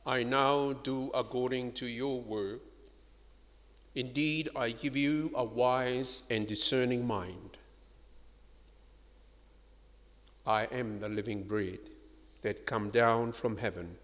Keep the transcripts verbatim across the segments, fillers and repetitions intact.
I now do according to your word. Indeed, I give you a wise and discerning mind. I am the living bread that come down from heaven.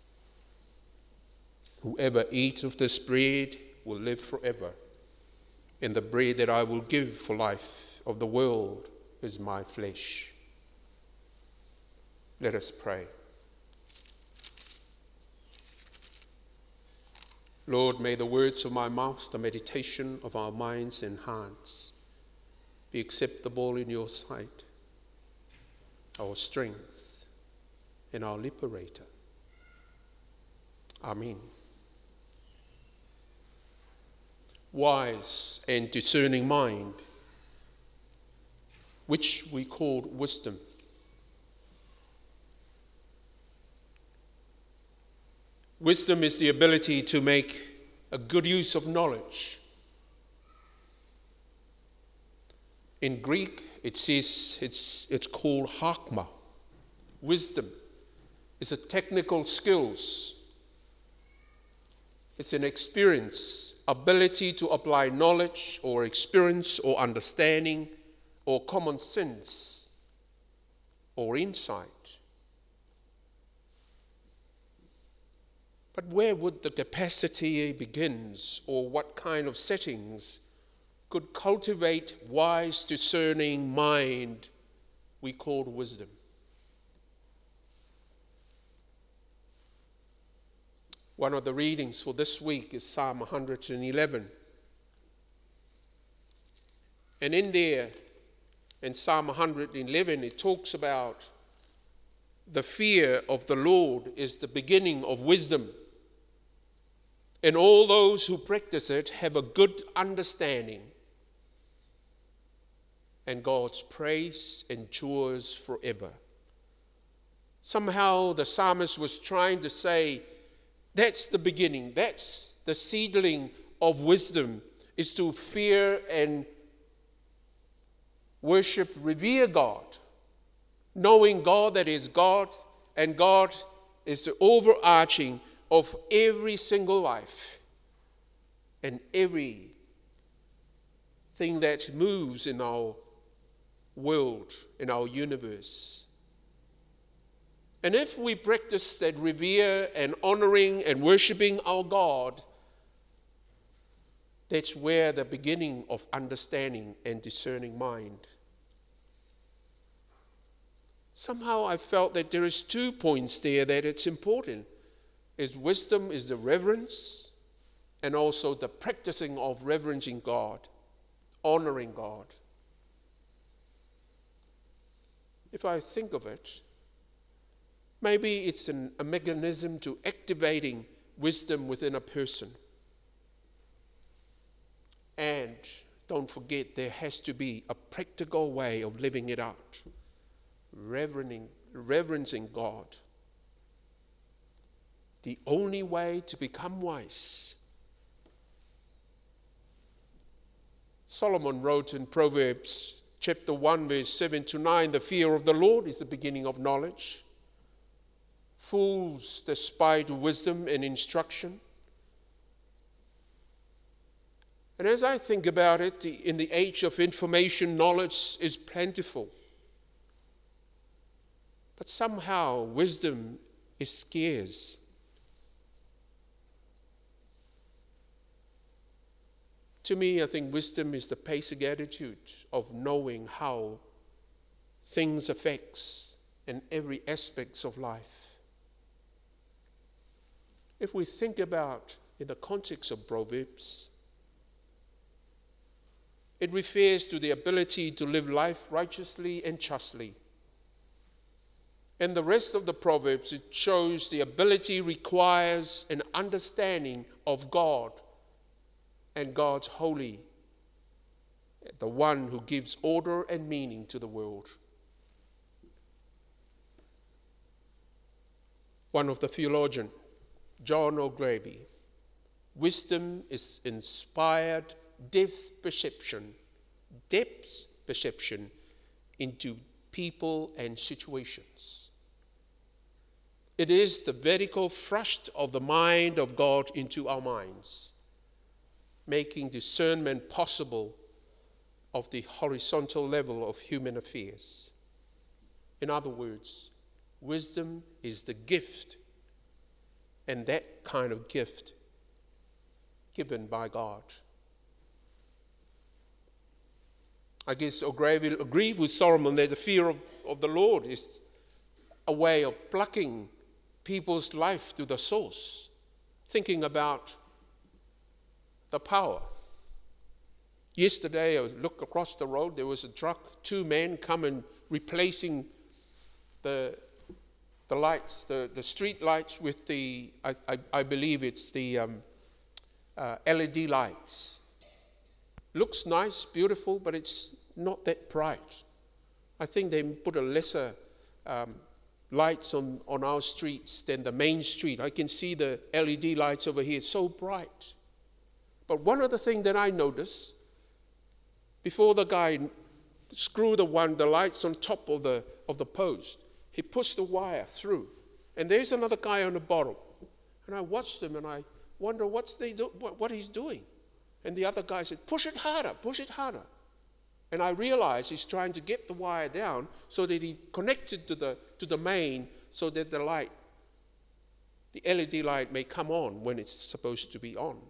Whoever eats of this bread will live forever, and the bread that I will give for life of the world is my flesh. Let us pray. Lord, may the words of my mouth, the meditation of our minds and hearts be acceptable in your sight, our strength and our liberator. Amen. Wise and discerning mind, which we call wisdom. Wisdom is the ability to make a good use of knowledge. In Greek, it says it's, it's called hakma. Wisdom is a technical skills. It's an experience, ability to apply knowledge or experience or understanding or common sense or insight. But where would the capacity begins, or what kind of settings could cultivate wise, discerning mind we call wisdom? One of the readings for this week is Psalm one hundred eleven. And in there, in Psalm one hundred eleven, it talks about the fear of the Lord is the beginning of wisdom. And all those who practice it have a good understanding. And God's praise endures forever. Somehow the psalmist was trying to say, that's the beginning, that's the seedling of wisdom, is to fear and worship, revere God, knowing God that is God, and God is the overarching of every single life and every thing that moves in our world, in our universe. And if we practice that revere and honoring and worshiping our God, that's where the beginning of understanding and discerning mind. Somehow I felt that there is two points there that it's important. Is wisdom is the reverence and also the practicing of reverencing God, honoring God. If I think of it, maybe it's an, a mechanism to activating wisdom within a person. And don't forget, there has to be a practical way of living it out, reverencing, reverencing God. The only way to become wise. Solomon wrote in Proverbs chapter one, verse seven to nine, the fear of the Lord is the beginning of knowledge. Fools despise wisdom and instruction. And as I think about it, the, in the age of information, knowledge is plentiful. But somehow wisdom is scarce. To me, I think wisdom is the basic attitude of knowing how things affects in every aspects of life. If we think about in the context of Proverbs, it refers to the ability to live life righteously and justly. And the rest of the Proverbs, it shows the ability requires an understanding of God and God's holy, the one who gives order and meaning to the world. One of the theologians, John O'Grady, wisdom is inspired depth perception, depth perception into people and situations. It is the vertical thrust of the mind of God into our minds, making discernment possible of the horizontal level of human affairs. In other words, wisdom is the gift, and that kind of gift given by God. I guess O'Grady will agree with Solomon that the fear of, of the Lord is a way of plucking people's life to the source, thinking about the power. Yesterday, I looked across the road, there was a truck, two men come and replacing the the lights, the, the street lights with the, I, I, I believe it's the um, uh, L E D lights. Looks nice, beautiful, but it's not that bright. I think they put a lesser um, lights on, on our streets than the main street. I can see the L E D lights over here, so bright. But one of the things that I noticed, before the guy screwed the one, the lights on top of the of the post, he pushed the wire through, and there's another guy on the bottom. And I watched him, and I wonder what's they do, what, what he's doing. And the other guy said, "Push it harder, push it harder." And I realized he's trying to get the wire down so that he connected to the to the main, so that the light, the L E D light, may come on when it's supposed to be on.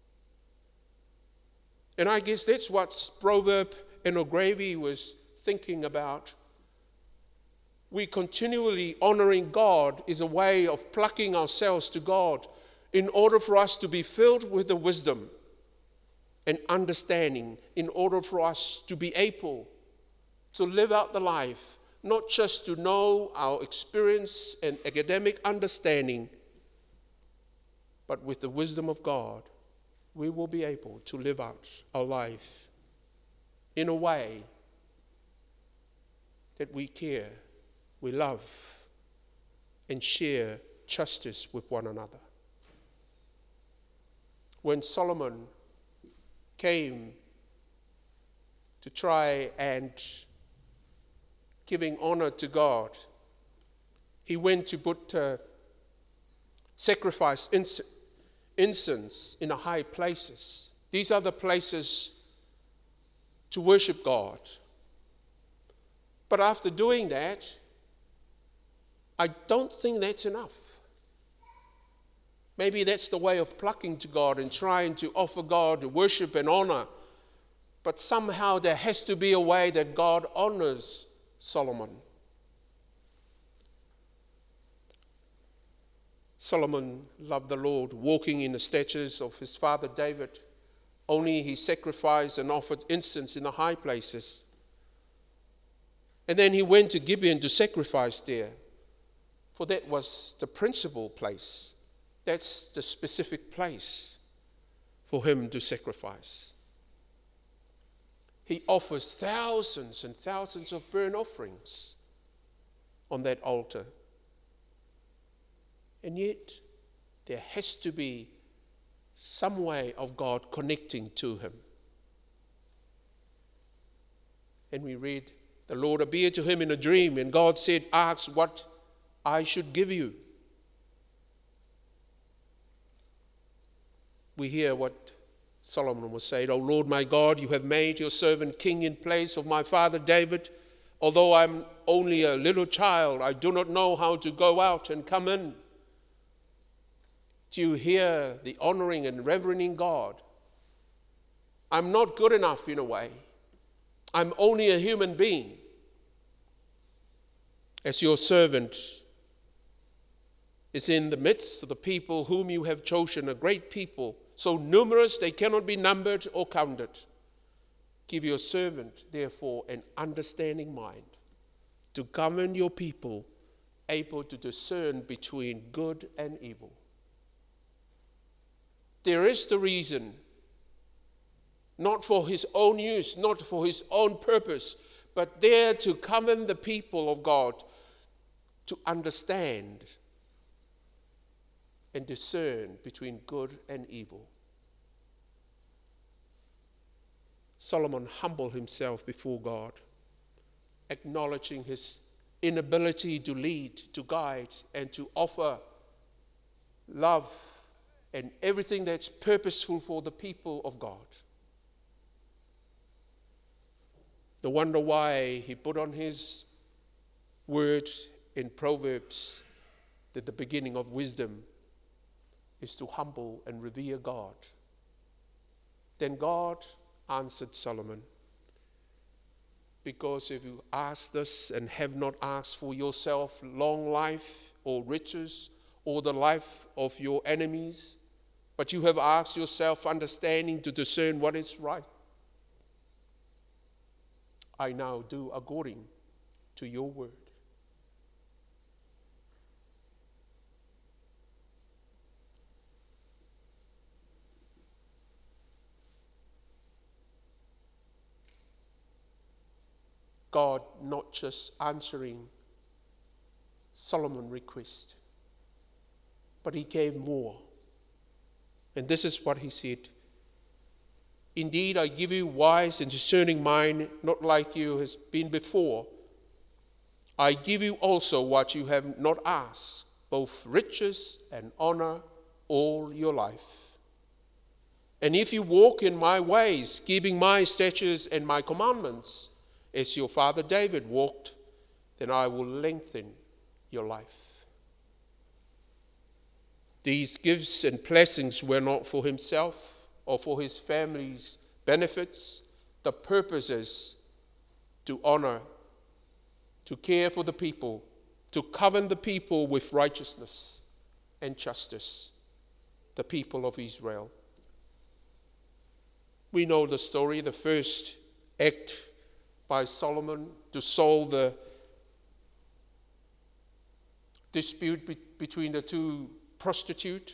And I guess that's what Proverb and O'Grady was thinking about. We continually honoring God is a way of plucking ourselves to God in order for us to be filled with the wisdom and understanding, in order for us to be able to live out the life, not just to know our experience and academic understanding, but with the wisdom of God, we will be able to live out our life in a way that we care, we love, and share justice with one another. When Solomon came to try and giving honor to God, he went to put uh, sacrifice ins- incense in the high places. These are the places to worship God. But after doing that, I don't think that's enough. Maybe that's the way of plucking to God and trying to offer God worship and honor. But somehow there has to be a way that God honors Solomon. Solomon loved the Lord, walking in the statutes of his father David. Only he sacrificed and offered incense in the high places. And then he went to Gibeon to sacrifice there, for that was the principal place. That's the specific place for him to sacrifice. He offers thousands and thousands of burnt offerings on that altar. And yet, there has to be some way of God connecting to him. And we read, the Lord appeared to him in a dream, and God said, "Ask what I should give you." We hear what Solomon was saying, "O Lord my God, you have made your servant king in place of my father David. Although I'm only a little child, I do not know how to go out and come in." Do you hear the honoring and reverencing God? I'm not good enough in a way. I'm only a human being. As your servant is in the midst of the people whom you have chosen, a great people, so numerous they cannot be numbered or counted. Give your servant, therefore, an understanding mind to govern your people, able to discern between good and evil. There is the reason, not for his own use, not for his own purpose, but there to govern the people of God, to understand and discern between good and evil. Solomon humbled himself before God, acknowledging his inability to lead, to guide, and to offer love and everything that's purposeful for the people of God. No wonder why he put on his words in Proverbs that the beginning of wisdom is to humble and revere God. Then God answered Solomon, because if you ask this and have not asked for yourself long life or riches or the life of your enemies, but you have asked yourself understanding to discern what is right, I now do according to your word. God not just answering Solomon's request, but he gave more. And this is what he said. Indeed, I give you wise and discerning mind, not like you has been before. I give you also what you have not asked, both riches and honor all your life. And if you walk in my ways, keeping my statutes and my commandments, as your father David walked, then I will lengthen your life. These gifts and blessings were not for himself or for his family's benefits. The purpose is to honor, to care for the people, to govern the people with righteousness and justice, the people of Israel. We know the story, the first act by Solomon to solve the dispute be- between the two prostitutes.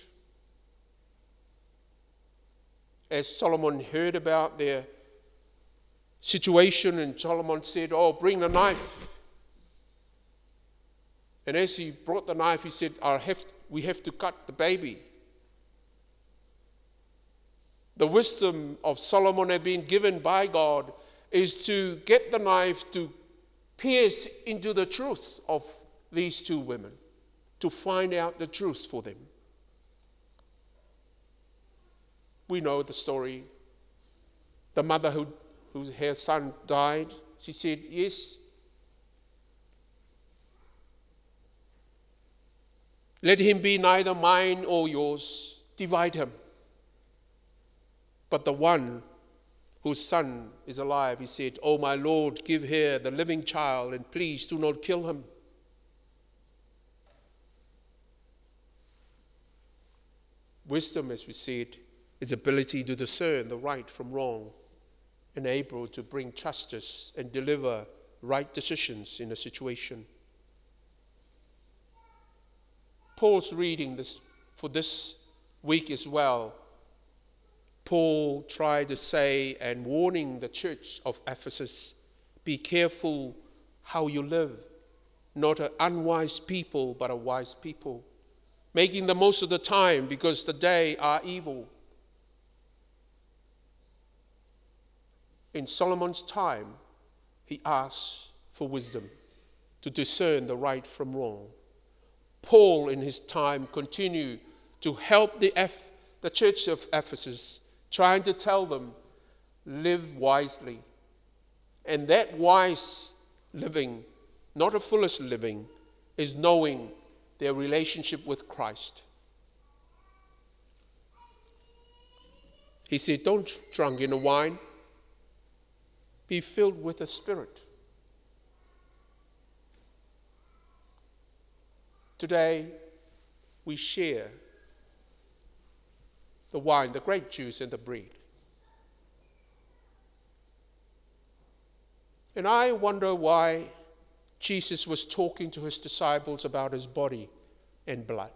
As Solomon heard about their situation, and Solomon said, oh, bring the knife. And as he brought the knife, he said, I'll have to, we have to cut the baby. The wisdom of Solomon had been given by God is to get the knife to pierce into the truth of these two women, to find out the truth for them. We know the story. The mother who, whose her son died, she said, yes, let him be neither mine or yours, divide him. But the one whose son is alive, he said, oh my Lord, give her the living child, and please do not kill him. Wisdom, as we said, is ability to discern the right from wrong, and able to bring justice and deliver right decisions in a situation. Paul's reading this for this week as well. Paul tried to say and warning the church of Ephesus, be careful how you live, not an unwise people, but a wise people, making the most of the time because the day are evil. In Solomon's time, he asked for wisdom to discern the right from wrong. Paul, in his time, continued to help the, F, the church of Ephesus, trying to tell them, live wisely. And that wise living, not a foolish living, is knowing their relationship with Christ. He said, don't drink in the wine. Be filled with the Spirit. Today, we share the wine, the grape juice, and the bread. And I wonder why Jesus was talking to his disciples about his body and blood.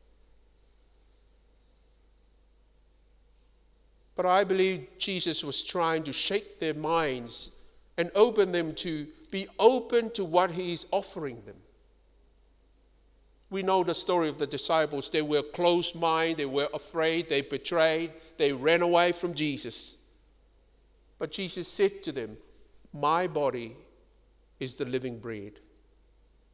But I believe Jesus was trying to shake their minds and open them to be open to what he is offering them. We know the story of the disciples. They were closed-minded, they were afraid, they betrayed, they ran away from Jesus. But Jesus said to them, my body is the living bread.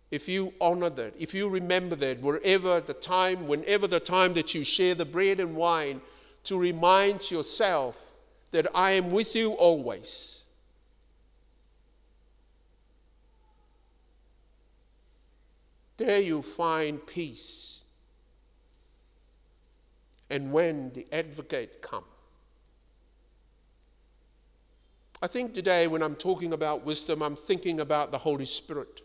if you honor that, if you remember that, wherever the time, whenever the time that you share the bread and wine, to remind yourself that I am with you always. There you find peace. And when the advocate comes, I think today when I'm talking about wisdom, I'm thinking about the Holy Spirit.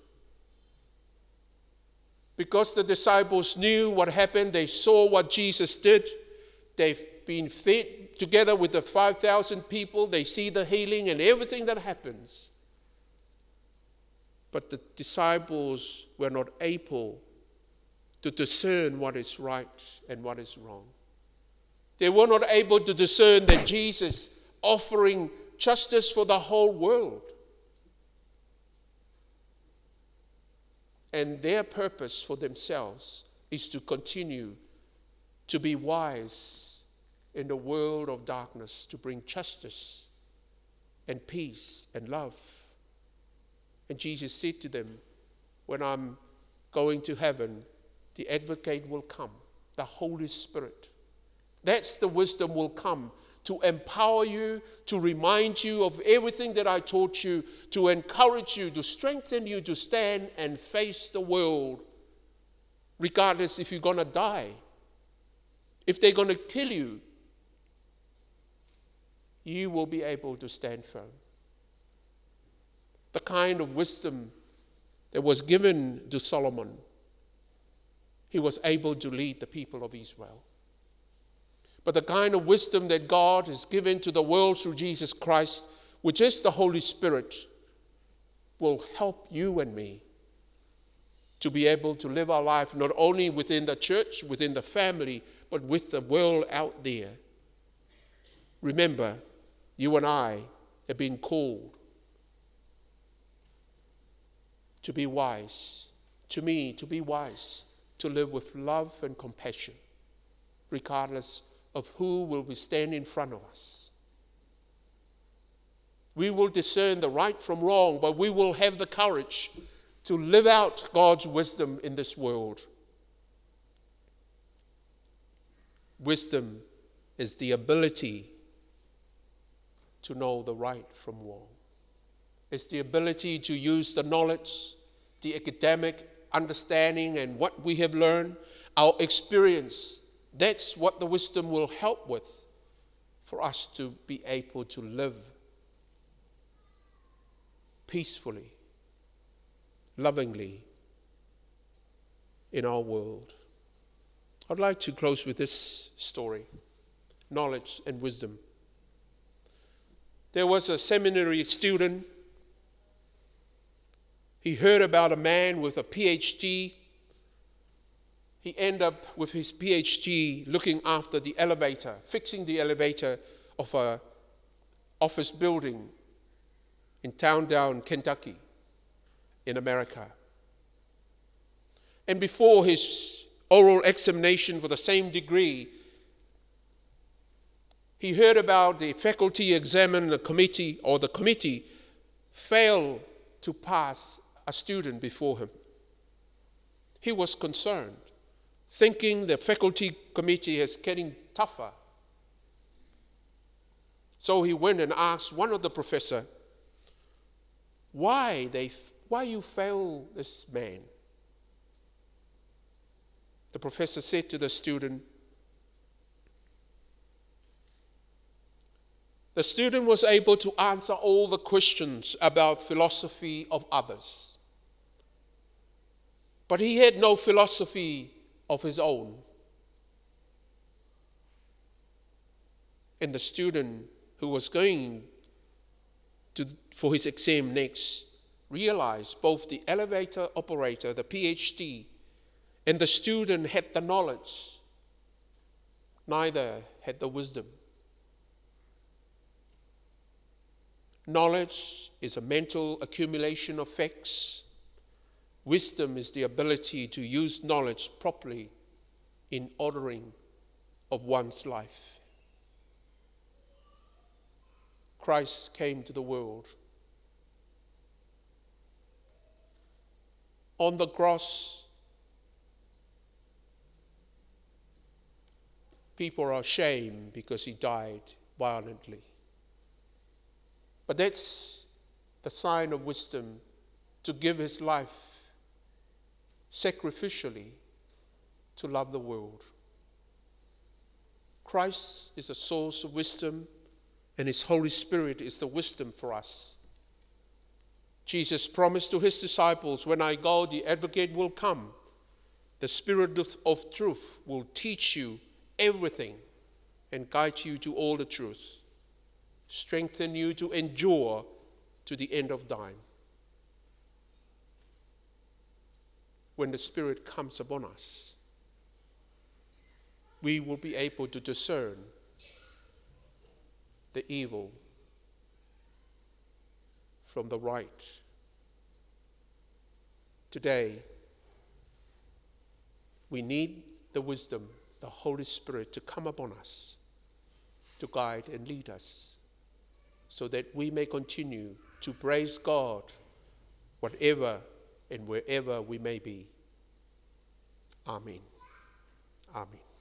Because the disciples knew what happened, they saw what Jesus did, they've been fed together with the five thousand people, they see the healing and everything that happens. But the disciples were not able to discern what is right and what is wrong. They were not able to discern that Jesus offering justice for the whole world. And their purpose for themselves is to continue to be wise in the world of darkness, to bring justice and peace and love. And Jesus said to them, when I'm going to heaven, the advocate will come, the Holy Spirit. That's the wisdom will come to empower you, to remind you of everything that I taught you, to encourage you, to strengthen you to stand and face the world, regardless if you're going to die. If they're going to kill you, you will be able to stand firm. The kind of wisdom that was given to Solomon, he was able to lead the people of Israel. But the kind of wisdom that God has given to the world through Jesus Christ, which is the Holy Spirit, will help you and me to be able to live our life not only within the church, within the family, but with the world out there. Remember, you and I have been called to be wise, to me, to be wise, to live with love and compassion, regardless of who will be standing in front of us. We will discern the right from wrong, but we will have the courage to live out God's wisdom in this world. Wisdom is the ability to know the right from wrong. It's the ability to use the knowledge, the academic understanding, and what we have learned, our experience. That's what the wisdom will help with for us to be able to live peacefully, lovingly in our world. I'd like to close with this story, knowledge and wisdom. There was a seminary student. He heard about a man with a P H D. He ended up with his P H D looking after the elevator, fixing the elevator of a office building in Townsend, Kentucky, in America. And before his oral examination for the same degree, he heard about the faculty examiner committee, or the committee failed to pass a student before him. He was concerned, thinking the faculty committee is getting tougher. So he went and asked one of the professors, why they, why you fail this man? The professor said to the student, the student was able to answer all the questions about philosophy of others, but he had no philosophy of his own. And the student who was going to, for his exam next realized both the elevator operator, the P H D, and the student had the knowledge. Neither had the wisdom. Knowledge is a mental accumulation of facts. Wisdom is the ability to use knowledge properly in ordering of one's life. Christ came to the world On the cross, people are ashamed because he died violently. But that's the sign of wisdom, to give his life sacrificially to love the world. Christ is the source of wisdom, and his Holy Spirit is the wisdom for us. Jesus promised to his disciples, when I go, the advocate will come. The Spirit of, of truth will teach you everything and guide you to all the truth, strengthen you to endure to the end of time. When the Spirit comes upon us, we will be able to discern the evil from the right. Today, we need the wisdom, the Holy Spirit, to come upon us, to guide and lead us, so that we may continue to praise God whatever and wherever we may be. Amen. Amen.